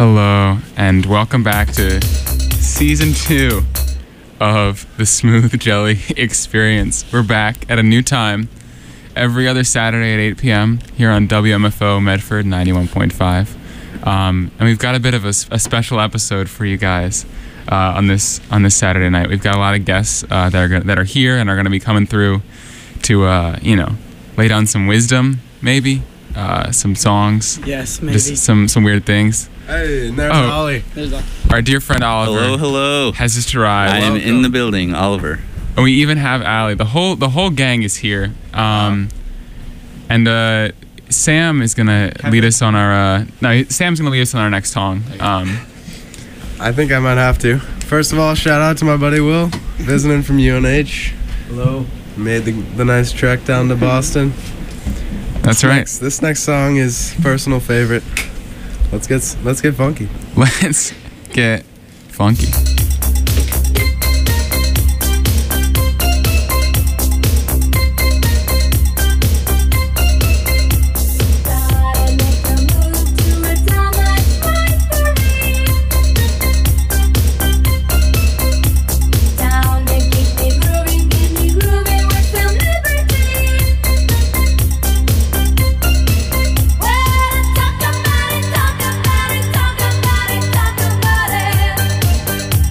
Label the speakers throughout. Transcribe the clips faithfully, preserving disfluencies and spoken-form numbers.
Speaker 1: Hello, and welcome back to season two of the Smooth Jelly Experience. We're back at a new time every other Saturday at eight p.m. here on W M F O Medford ninety-one point five. Um, and we've got a bit of a, a special episode for you guys uh, on this on this Saturday night. We've got a lot of guests uh, that are gonna, that are here and are going to be coming through to uh, you know lay down some wisdom, maybe uh, some songs.
Speaker 2: Yes, maybe
Speaker 1: just some some weird things.
Speaker 3: Hey, there's
Speaker 1: Oh.
Speaker 3: Ollie.
Speaker 2: There's a-
Speaker 1: Our dear friend Oliver.
Speaker 4: Hello, hello.
Speaker 1: Has just arrived.
Speaker 4: I am
Speaker 3: Welcome.
Speaker 4: in the building, Oliver.
Speaker 1: And we even have Allie. The whole the whole gang is here. Um, and uh, Sam is gonna lead us on our. Uh, no, Sam's gonna lead us on our next song. Um,
Speaker 3: I think I might have to. First of all, shout out to my buddy Will, visiting from U N H.
Speaker 2: Hello.
Speaker 3: Made the, the nice trek down to Boston.
Speaker 1: that's
Speaker 3: This
Speaker 1: right.
Speaker 3: Next, this next song is personal favorite. Let's get s- let's get funky.
Speaker 1: Let's get funky.
Speaker 5: Talk about it, talk about it, talk about it.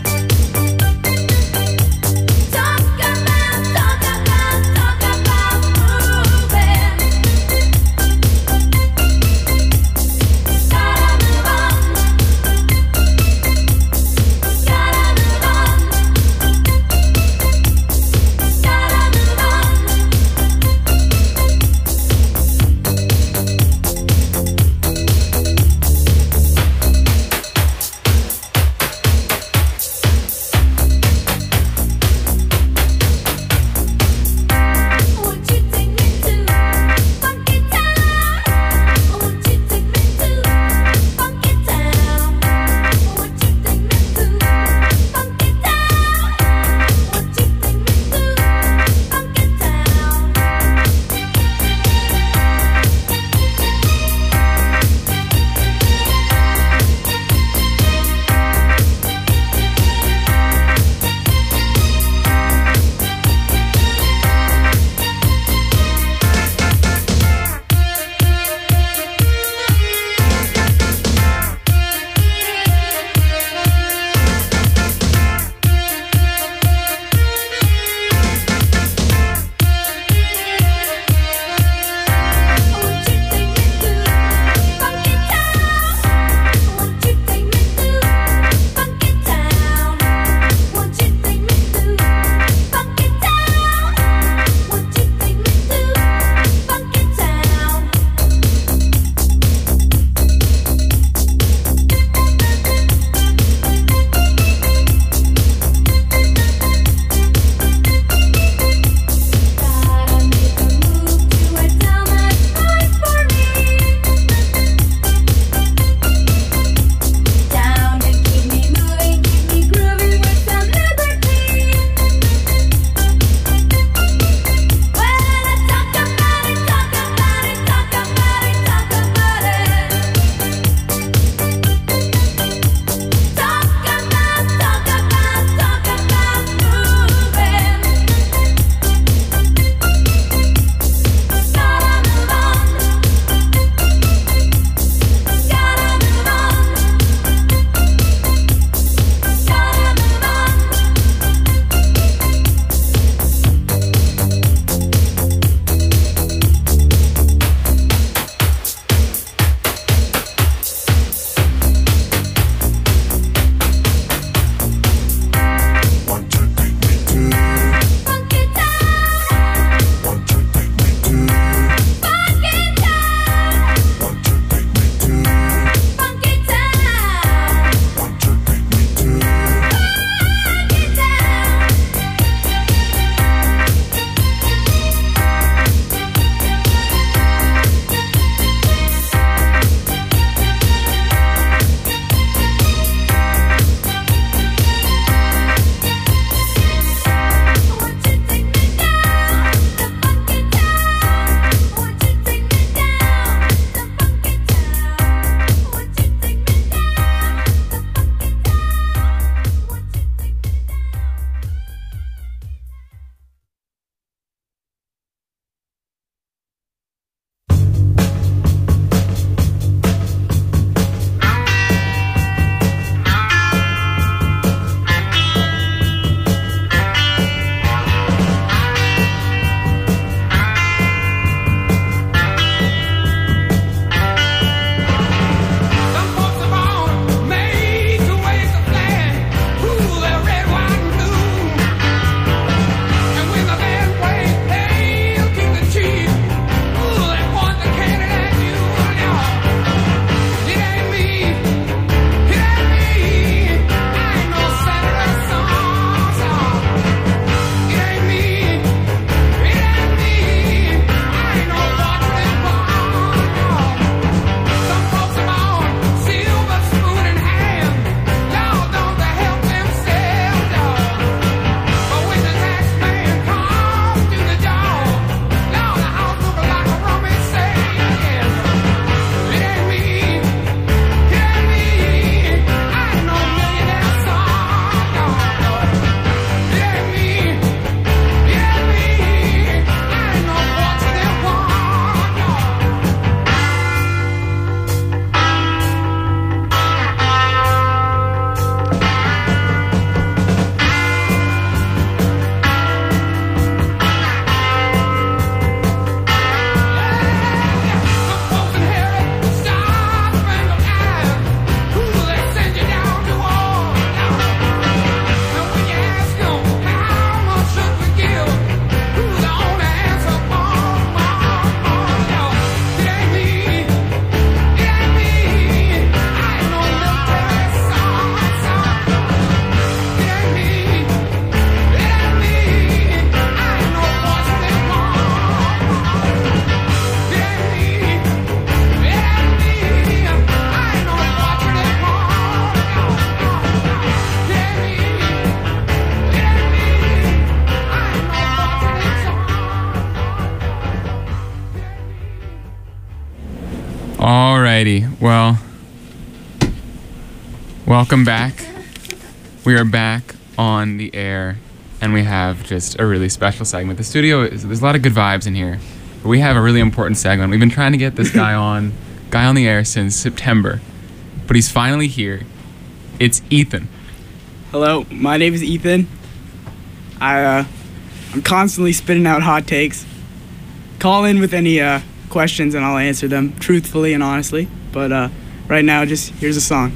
Speaker 1: Alrighty, well, welcome back. We are back on the air, and we have just a really special segment. The studio, is, there's a lot of good vibes in here, but we have a really important segment. We've been trying to get this guy on, guy on the air since September, but he's finally here. It's Ethan.
Speaker 2: Hello, my name is Ethan. I, uh, I'm constantly spitting out hot takes. Call in with any uh, questions and I'll answer them truthfully and honestly. But uh, right now, just here's a song.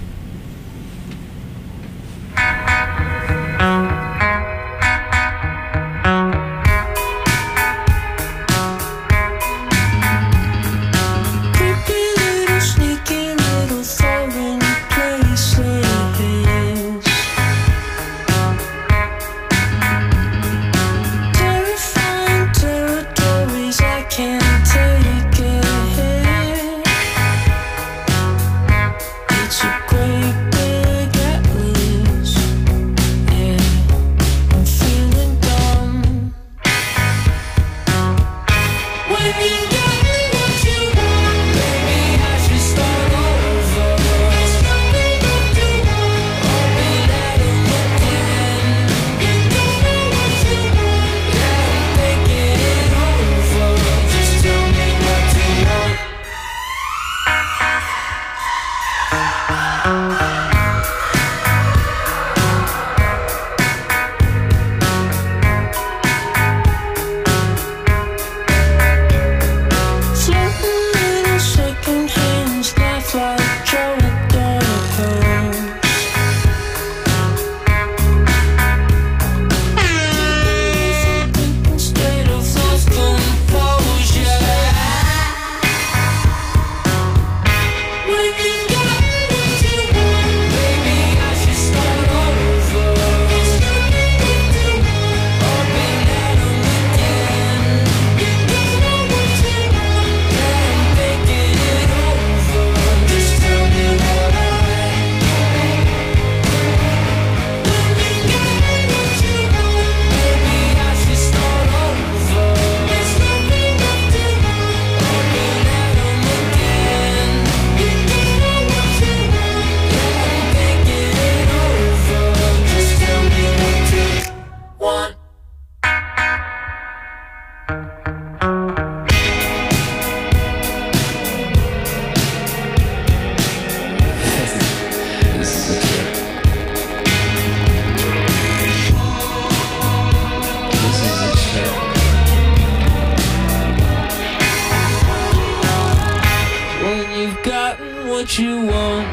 Speaker 4: What you want,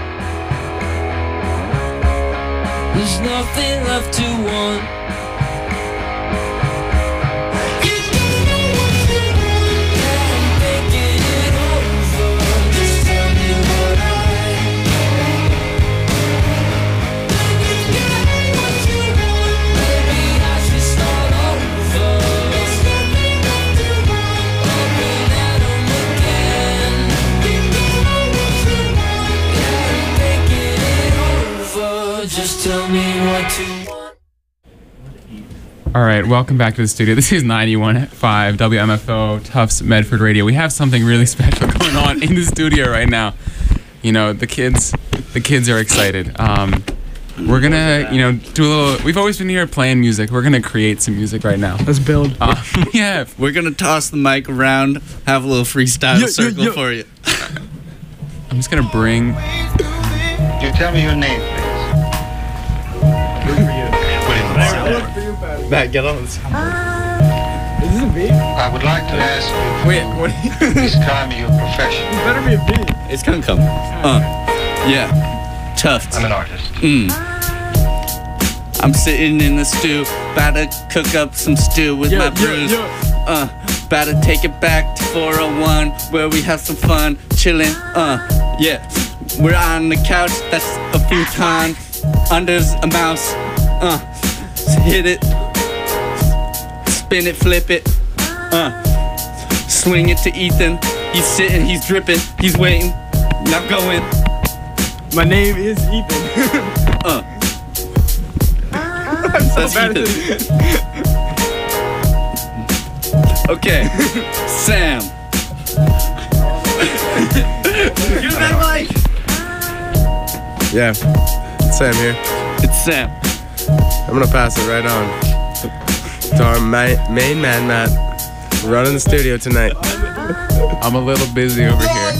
Speaker 4: there's nothing left to want. You don't know what you want, yeah, I'm thinking it over. Just tell me what I when you got what you want, maybe I should start over. There's nothing left to want, open at 'em again. You don't know what you want, yeah, I'm thinking it over. Just tell me what to want.
Speaker 1: All right, welcome back to the studio. This is ninety-one point five W M F O Tufts Medford Radio. We have something really special going on in the studio right now. You know, the kids, the kids are excited. Um, we're gonna, you know, do a little. We've always been here playing music. We're gonna create some music right now.
Speaker 2: Let's build.
Speaker 1: Uh, yeah,
Speaker 5: We're gonna toss the mic around, have a little freestyle
Speaker 2: Yo, yo,
Speaker 5: circle
Speaker 2: yo.
Speaker 5: for you.
Speaker 1: I'm just gonna bring.
Speaker 6: You tell me your name, please.
Speaker 3: Matt, get on this.
Speaker 2: Is this a beat?
Speaker 6: I would like to ask you,
Speaker 1: Wait, what?
Speaker 6: please tell me your profession.
Speaker 2: It better be a beat.
Speaker 5: It's gonna come. Uh, yeah, Tufts.
Speaker 6: I'm an artist.
Speaker 5: Mm. I'm sitting in the stew, about to cook up some stew with
Speaker 2: Yo,
Speaker 5: my
Speaker 2: yo,
Speaker 5: brews.
Speaker 2: yo.
Speaker 5: Uh, about to take it back to four oh one, where we have some fun, chillin'. Uh, yeah, we're on the couch, that's a futon. Under's a mouse. Uh, hit it, spin it, flip it. Uh, swing it to Ethan. He's sitting, he's dripping, he's waiting. Now going.
Speaker 2: My name is Ethan.
Speaker 5: Uh.
Speaker 2: I'm so
Speaker 5: That's
Speaker 2: bad at
Speaker 5: Ethan.
Speaker 2: this.
Speaker 5: Okay, Sam. Give me that mic.
Speaker 3: Yeah, Sam here.
Speaker 5: It's Sam.
Speaker 3: I'm gonna pass it right on to our ma- main man, Matt. Running the studio tonight.
Speaker 1: I'm a little busy over here.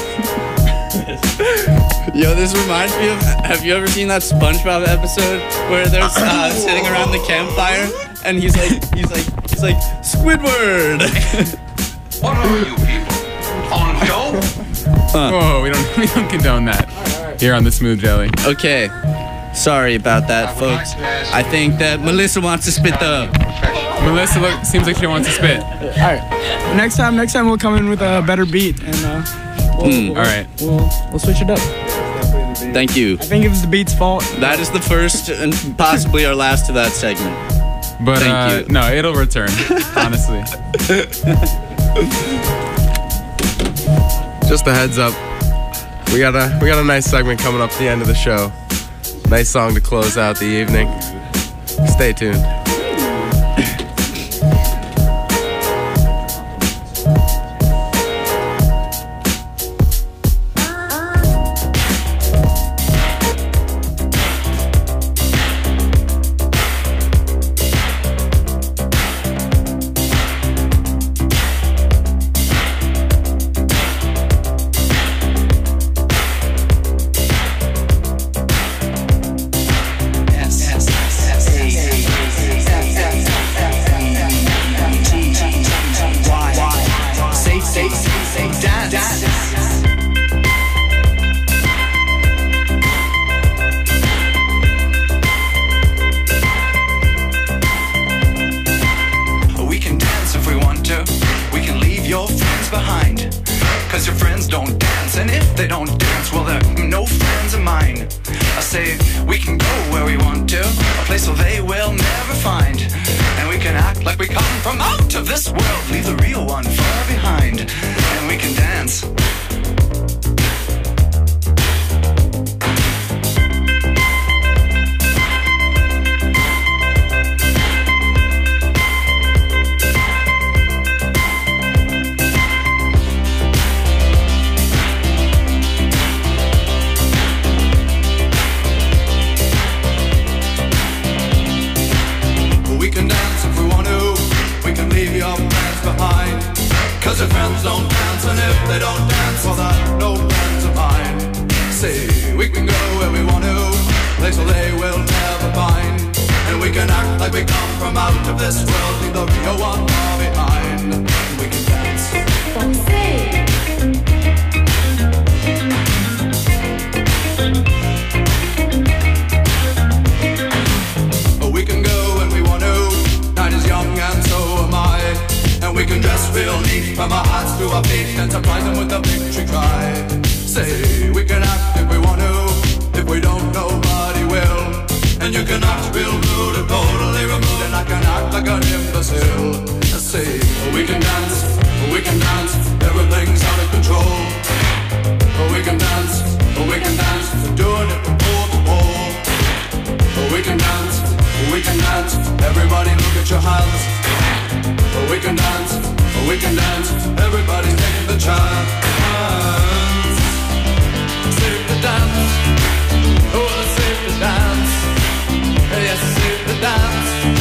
Speaker 5: Yo, this reminds me of. Have you ever seen that SpongeBob episode where they're uh, sitting around the campfire and he's like, he's like, he's like, Squidward.
Speaker 6: What are you people? On dope?
Speaker 1: Whoa, we don't we don't condone that here on the Smooth Jelly.
Speaker 5: Okay, sorry about that, folks. I think that Melissa wants to spit the.
Speaker 1: Melissa look, seems like she wants to spit.
Speaker 2: All right. Next time, next time we'll come in with a better beat and uh, we'll,
Speaker 5: Mm.
Speaker 2: we'll,
Speaker 1: All right.
Speaker 2: we'll we'll switch it up.
Speaker 5: Thank you.
Speaker 2: I think it was the beat's fault.
Speaker 5: That is the first and possibly our last to that segment.
Speaker 1: But
Speaker 5: Thank
Speaker 1: uh,
Speaker 5: you.
Speaker 1: no, it'll return. Honestly.
Speaker 3: Just a heads up. We got a we got a nice segment coming up at the end of the show. Nice song to close out the evening. Stay tuned.
Speaker 7: We can dance if we want to. We can leave your friends behind. Cause your friends don't dance. And if they don't dance, well, they're no friends of mine. I say we can go where we want to. A place where they will never find. And we can act like we come from out of this world. Leave the real one far behind. And we can dance. We can dance if we want to. We can leave your friends behind. Cause your friends don't dance, and if they don't dance, well, they're no friends of mine. Say, we can go where we want to, place where they will never find. And we can act like we come from out of this world, leave the real one far behind. We can dance. We can go when we want to. Night is young and so am I. And we can dress real neat from our hearts to our feet and surprise them with a victory cry. Say we can act if we want to. If we don't, nobody will. And you can act real rude and totally removed, and I can act like an imbecile. Say we can dance, we can dance. Everything's out of control. We can dance, we can dance. Doing it from pole to pole. We can dance, we can dance. Everybody look at your hands. We can dance, we can dance. Everybody's taking the chance. Save the dance. Oh, save the dance. Yes, save the dance.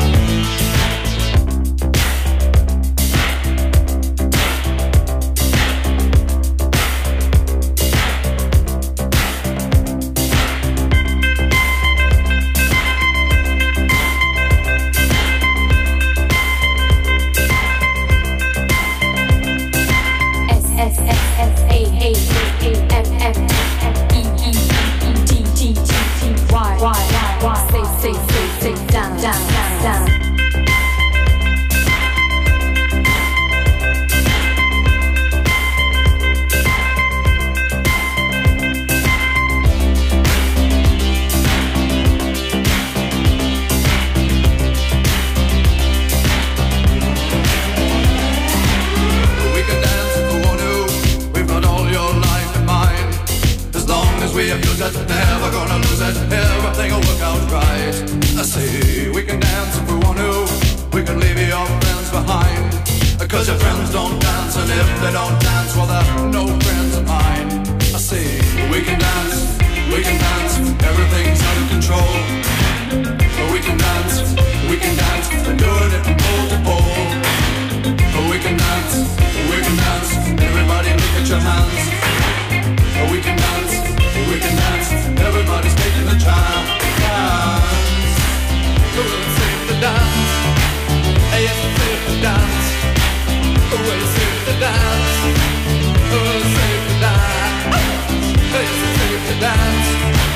Speaker 7: Never gonna lose it, everything will work out right. I say we can dance if we want to. We can leave your friends behind. Cause your friends don't dance, and if they don't dance, well, they're no friends of mine. We can dance, we can dance, everything's under control. We can dance, we can dance, and doing it from pole to pole. We can dance, we can dance, everybody look at your hands. We can dance, we can dance, everybody's taking the chance. Oh, it's safe to dance, yes, it's safe to dance. Oh, it's safe to dance, oh, it's safe to dance, yes, it's safe to dance.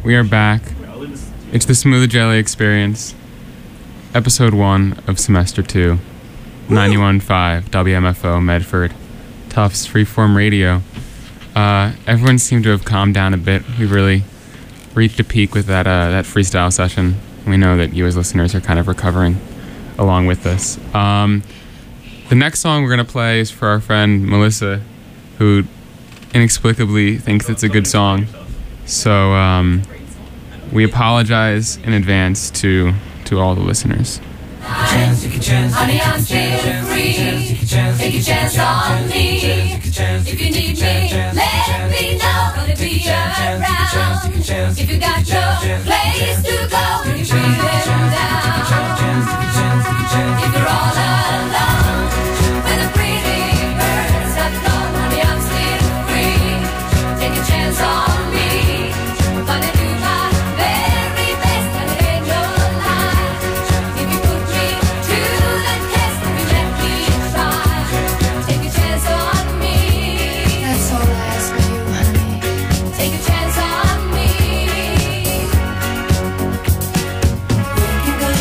Speaker 1: We are back. It's the Smooth Jelly Experience, episode one of semester two, ninety-one point five W M F O Medford, Tufts Freeform Radio. Uh, everyone seemed to have calmed down a bit. We really reached a peak with that uh, that freestyle session. We know that you as listeners are kind of recovering along with us. Um, the next song we're going to play is for our friend Melissa, who inexplicably thinks it's a good song. So um, we apologize in advance to to all the listeners.
Speaker 4: Honey, I'm still free. Take a chance on me. If you need me, let me know. Gonna be around. If you got no place to go, you can bring them down. If you're all alone with a pretty bird, stop alone. Honey, I'm still free. Take a chance on me. Gonna do my very best, and it ain't no lie. If you put me to the test, if you let me try, take a chance on me. That's all I ask of you, honey. Take a chance on me. We can go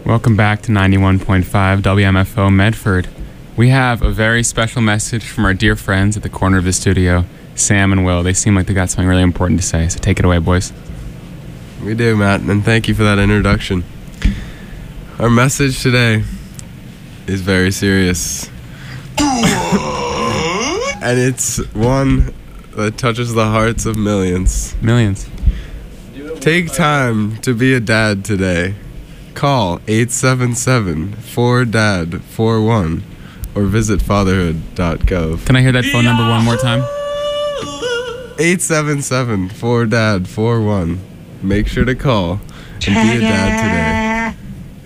Speaker 1: Welcome back to ninety-one point five W M F O Medford. We have a very special message from our dear friends at the corner of the studio, Sam and Will. They seem like they got something really important to say, so take it away, boys.
Speaker 3: We do, Matt, and thank you for that introduction. Our message today is very serious. And it's one that touches the hearts of millions.
Speaker 1: Millions.
Speaker 3: Take time to be a dad today. Call eight seven seven four D A D four one or visit fatherhood dot gov.
Speaker 1: Can I hear that phone number one more time?
Speaker 3: eight seven seven four D A D four one. Make sure to call and be a dad today.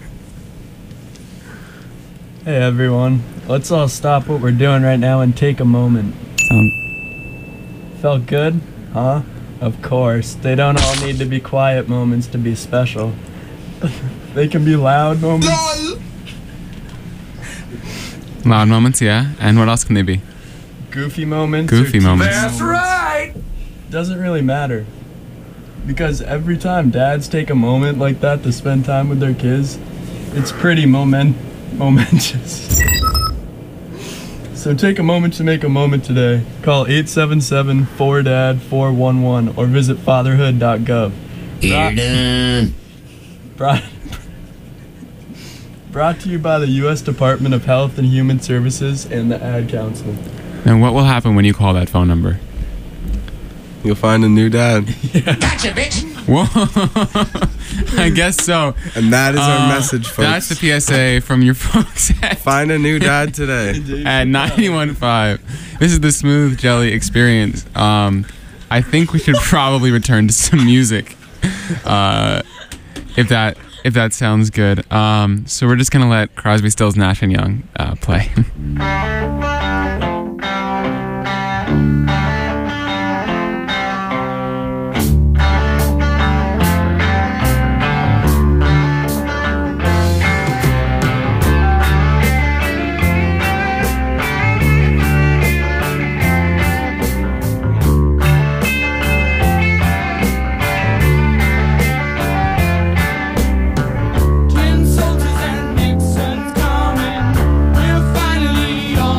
Speaker 8: Hey everyone, let's all stop what we're doing right now and take a moment.
Speaker 1: Sound
Speaker 8: Felt good? Huh? Of course. They don't all need to be quiet moments to be special. They can be loud moments.
Speaker 1: loud moments, yeah. And what else can they be?
Speaker 8: Goofy moments.
Speaker 1: Goofy
Speaker 8: or
Speaker 1: moments.
Speaker 8: That's right! Doesn't really matter. Because every time dads take a moment like that to spend time with their kids, it's pretty moment momentous. So take a moment to make a moment today. Call eight seven seven four D A D four one one or visit fatherhood dot gov. You're done. Brought, brought to you by the U S Department of Health and Human Services and the Ad Council.
Speaker 1: And what will happen when you call that phone number?
Speaker 3: You'll find a new dad.
Speaker 4: Gotcha, bitch.
Speaker 1: Whoa. I guess so.
Speaker 3: And that is our
Speaker 1: Uh,
Speaker 3: message, folks.
Speaker 1: That's the P S A from your folks at,
Speaker 3: Find a new dad today.
Speaker 1: at ninety-one point five. This is the Smooth Jelly Experience. Um, I think we should probably return to some music. Uh, if that if that sounds good. Um, so we're just gonna let Crosby, Stills, Nash and Young uh, play.
Speaker 4: Tin soldiers and Nixon's coming. We're finally on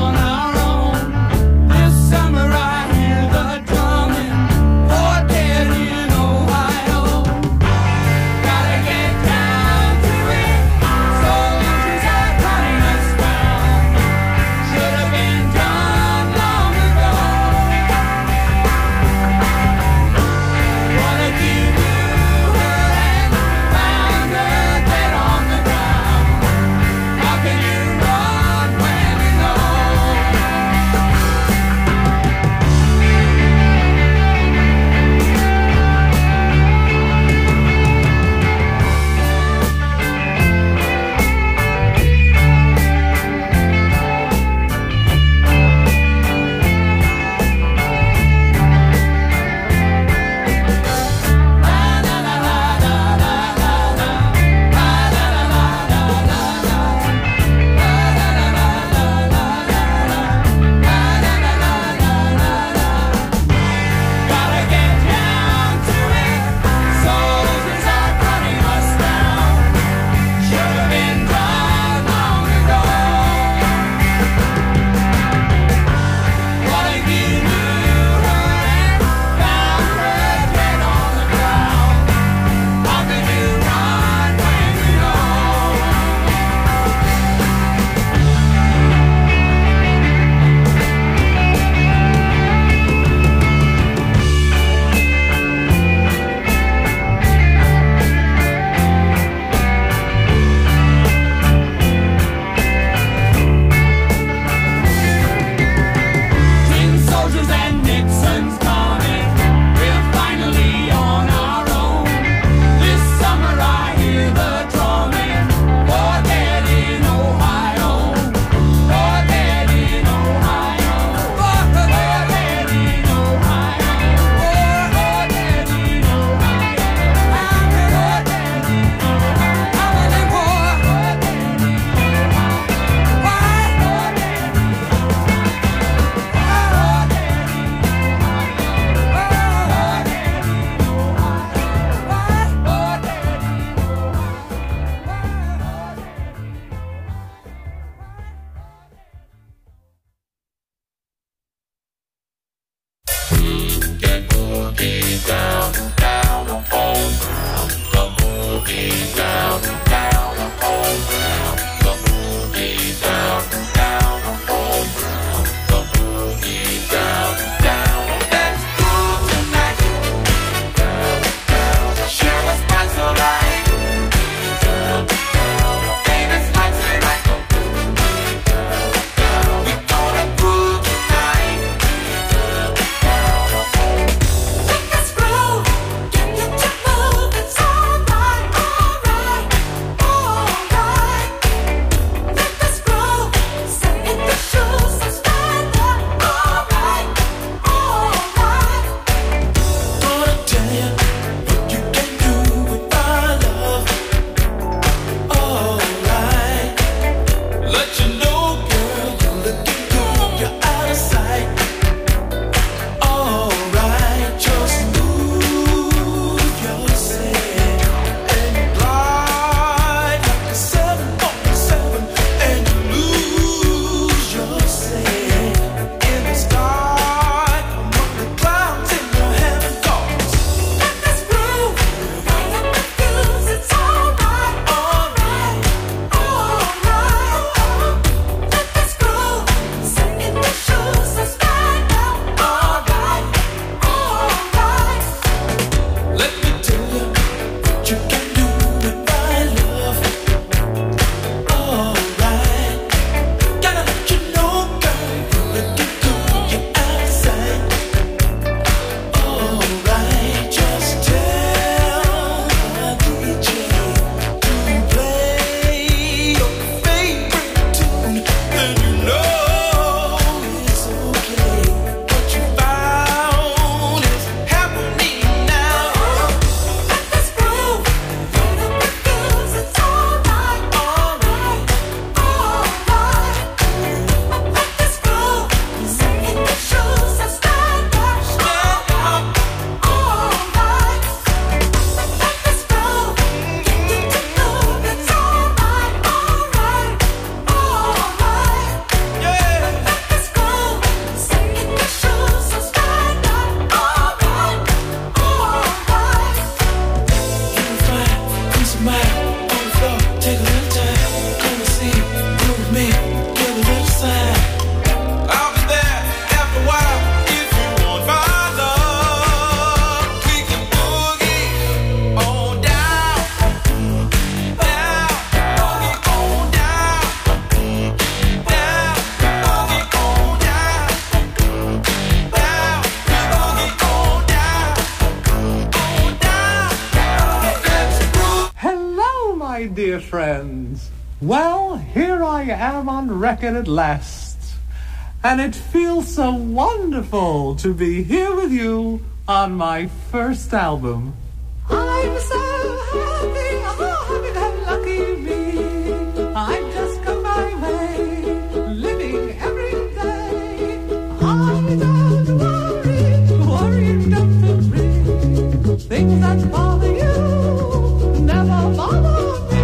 Speaker 4: Smile on the floor, take a little time. Come and see, move me, give a little sign. I'll be there after a while if you want my love. We can boogie on down, down, boogie on down, down, boogie on down, down, boogie on down, on down. Let's groove.
Speaker 9: Hello, my dear friends. Well, here I am on record at last. And it feels so wonderful to be here with you on my first album. I'm so happy, oh, happy that lucky me. I just come my way, living every day. I don't worry, worry not to bring. Things that bother you never bother me.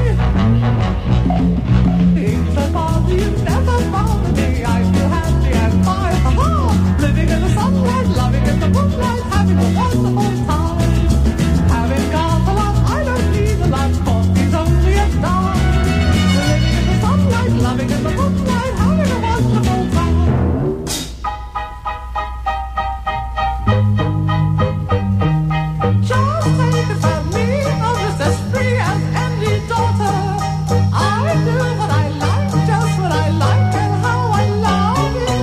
Speaker 9: Things that bother you never bother me. I feel happy and fine, ha-ha. Living in the sunlight, loving in the moonlight, having a wonderful time. Having got a lot, I don't need a lot, coffee's only a dime. Living in the sunlight, loving in the moonlight, having a wonderful time. Just think about me, I'm just as free as any daughter. I do what I like, just what I like, and how I love it.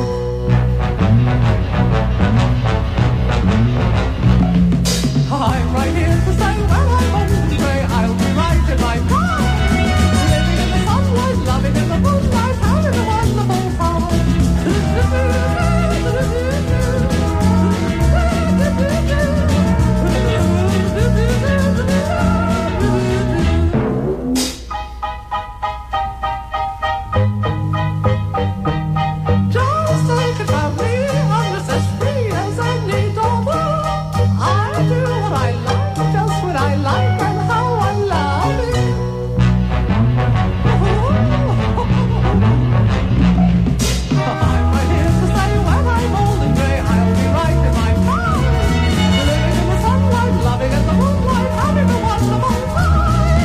Speaker 9: I'm right here to say when I'm on the way, I'll be right in my prime. Living in the sunlight, loving in the moonlight, having a wonderful time. Just think about me, I'm just as free as any daughter. I do what I like, just what I like, and how I love it. I'm right here to say when I'm old and grey, I'll be right in my prime. Living in the sunlight, loving in the moonlight, having a wonderful time.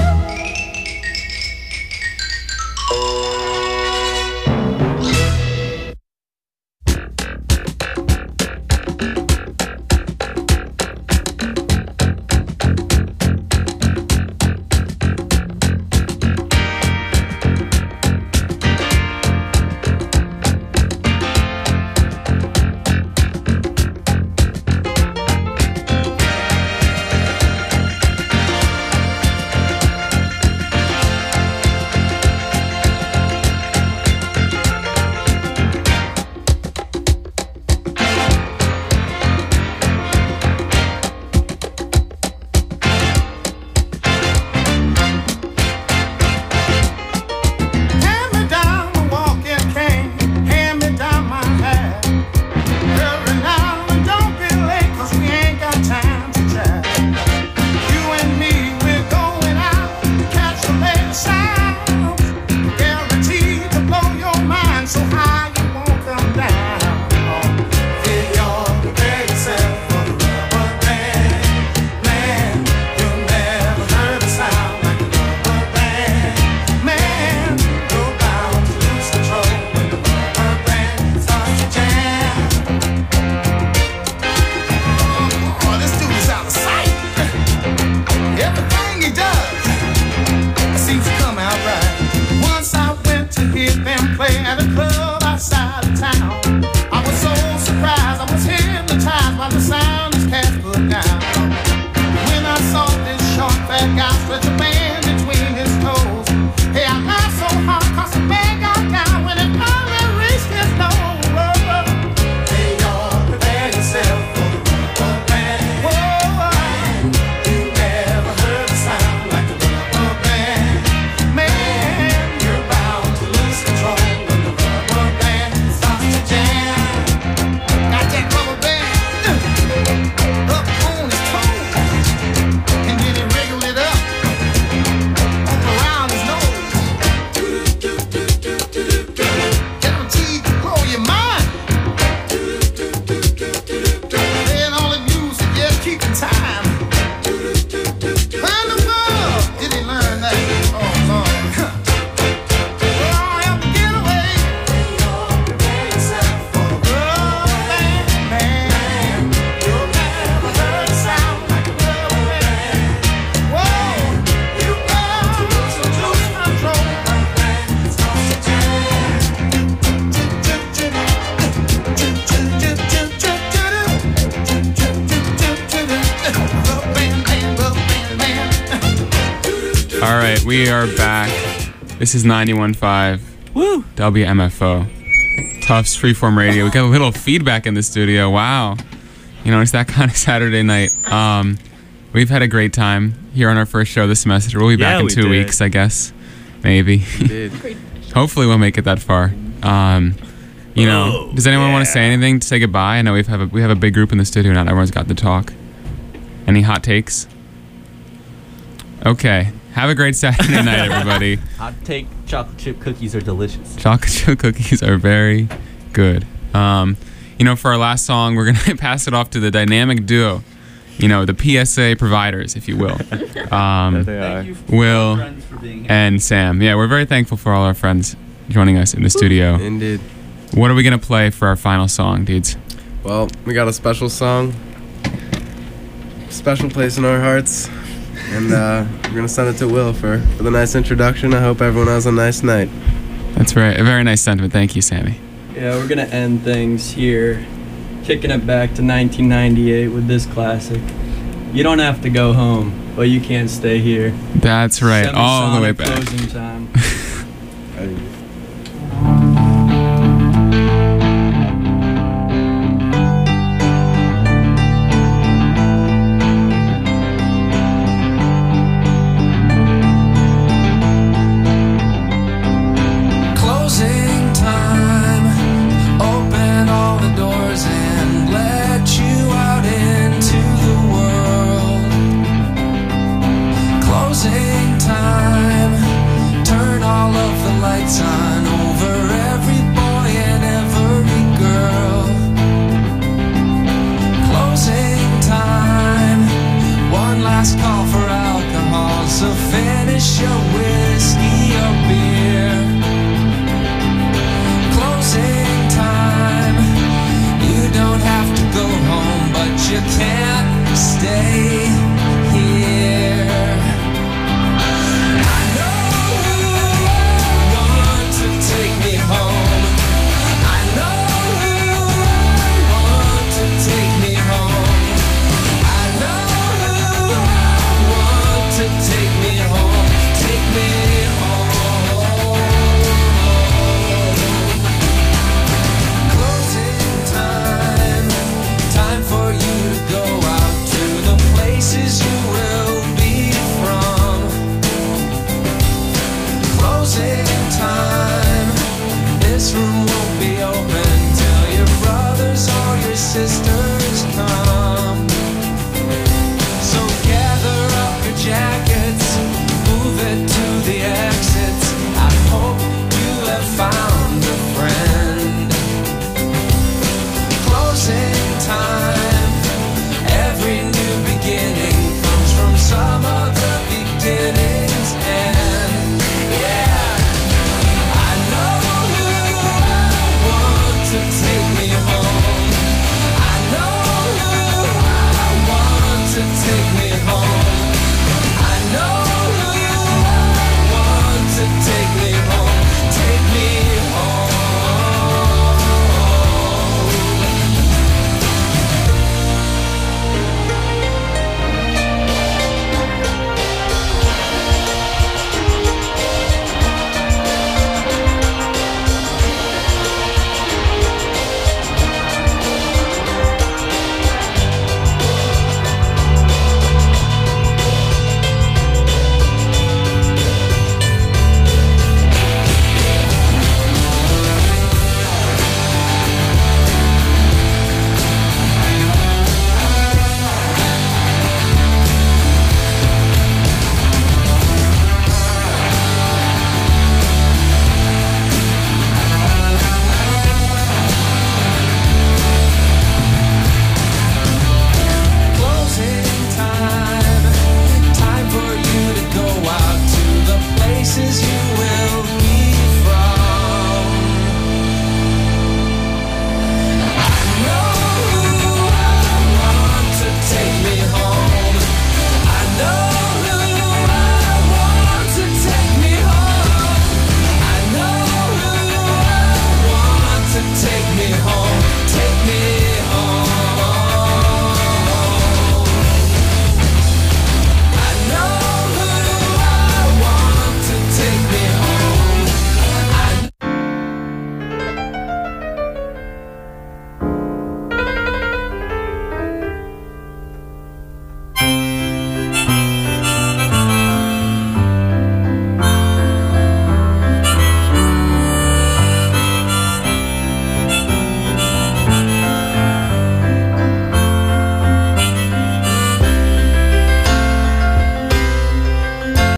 Speaker 9: Hand me down the walking cane, hand me down my hat. Hurry now and don't be late, 'cause we ain't got time to chat. You and me, we're going out to catch the latest sounds. Guaranteed to blow your mind so high you won't come down. Hey, y'all, prepare yourself for the rubber band. Man, you never heard a sound like a rubber band. Man, you're bound to lose control when the rubber band starts to jam. Oh, this dude is out of sight. Everything he does seems to come out right. Once I went to hear them play at a club outside of town. I was so surprised, I was hypnotized by the sound his cats put down. When I saw this short fat guy stretch a band between his toes, hey, I laughed so hard 'cause the band got down when it finally reached his nose. Hey, y'all, prepare yourself for the rubber band. Whoa, you never heard a sound like a rubber band. Man, you're bound to lose control when the rubber band starts to jam. Got that rubber band uh, up on his toe, and then he wriggled it up
Speaker 1: All right, we are back. This is ninety-one point five
Speaker 2: Woo!
Speaker 1: W M F O. Tufts Freeform Radio. We got a little feedback in the studio. Wow. You know, it's that kind of Saturday night. Um, we've had a great time here on our first show this semester. We'll be
Speaker 8: Yeah,
Speaker 1: back in
Speaker 8: we
Speaker 1: two
Speaker 8: did.
Speaker 1: weeks, I guess. Maybe.
Speaker 3: Indeed.
Speaker 1: Hopefully we'll make it that far. Um, you know,
Speaker 8: Oh,
Speaker 1: does anyone want to
Speaker 8: yeah.
Speaker 1: say anything to say goodbye? I know we've have a, we have a big group in the studio. Not everyone's got to talk. Any hot takes? Okay. Have a great Saturday night, everybody.
Speaker 10: Hot take: chocolate chip cookies are delicious.
Speaker 1: Chocolate chip cookies are very good. Um, you know, for our last song, we're gonna pass it off to the dynamic duo. You know, the P S A providers, if you will. Um,
Speaker 5: Thank you,
Speaker 1: Will
Speaker 5: friends, for being here.
Speaker 1: and Sam. Yeah, we're very thankful for all our friends joining us in the studio.
Speaker 3: Indeed.
Speaker 1: What are we gonna play for our final song, dudes?
Speaker 3: Well, we got a special song. Special place in our hearts. And uh, we're going to send it to Will for, for the nice introduction. I hope everyone has a nice night.
Speaker 1: That's right. A very nice sentiment. Thank you, Sammy.
Speaker 8: Yeah, we're gonna end things here, kicking it back to nineteen ninety-eight with this classic. You don't have to go home, but you can't stay here.
Speaker 1: That's right. All the way
Speaker 8: Semisonic
Speaker 1: back.
Speaker 8: Closing time.
Speaker 7: Closing time. Open all the doors and let you out into the world. Closing time. Turn all of the lights on over every boy and every girl. Closing time. One last call for alcohol, so finish your whiskey